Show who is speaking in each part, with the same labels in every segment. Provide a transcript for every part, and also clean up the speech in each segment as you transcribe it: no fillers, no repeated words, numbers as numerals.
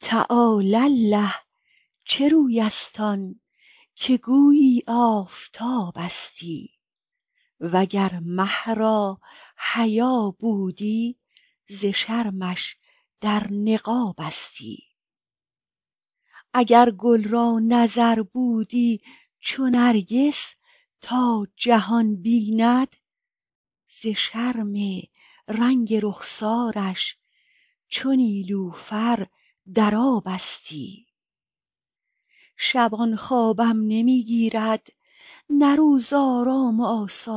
Speaker 1: تعالی الله چه روی است آن که گویی آفتابستی، وگر مه را حیا بودی ز شرمش در نقابستی. اگر گل را نظر بودی چو نرگس تا جهان بیند، ز شرم رنگ رخسارش چو نیلوفر در آبستی. شبان خوابم نمی گیرد نه روز آرام و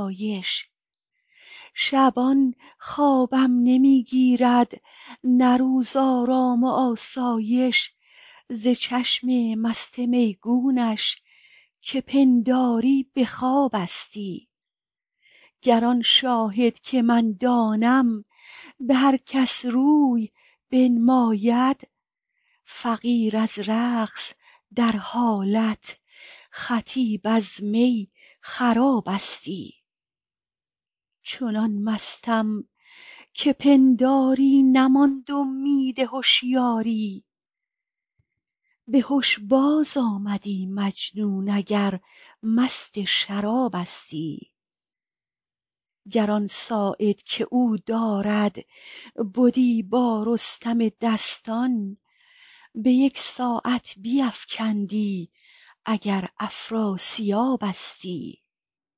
Speaker 1: آسایش، ز چشم مست میگونش که پنداری به خوابستی. گر آن شاهد که من دانم به هر کس روی بنماید، فقیر از رقص در حالت خطیب از می خرابستی. چنان مستم که پنداری نماند امید هشیاری، به هش باز آمدی مجنون اگر مست شرابستی. گر آن ساعد که او دارد بدی با رستم دستان، به یک ساعت بیفکندی اگر افراسیابستی.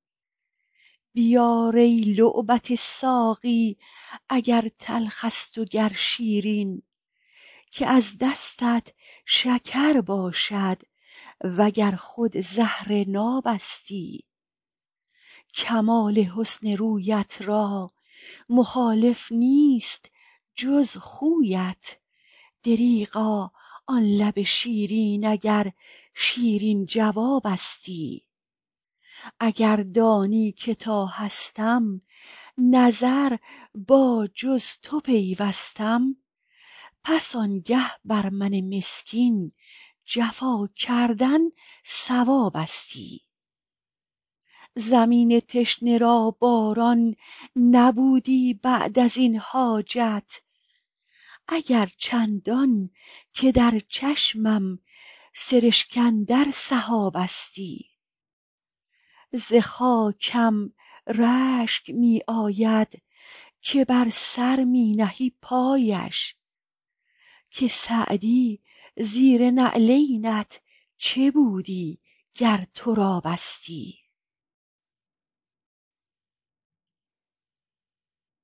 Speaker 1: بیار ای لعبت ساقی اگر تلخ است و گر شیرین، که از دستت شکر باشد وگر خود زهر نابستی. کمال حسن رویت را مخالف نیست جز خویت، دریغا آن لب شیرین اگر شیرین جوابستی. اگر دانی که تا هستم نظر با جز تو پیوستم، پس آنگه بر من مسکین جفا کردن صوابستی. زمین تشنه را باران نبودی بعد از این حاجت، اگر چندان که در چشمم سرشک اندر سحابستی. ز خاکم رشک می آید که بر سر می نهی پایش، که سعدی زیر نعلینت چه بودی گر ترابستی.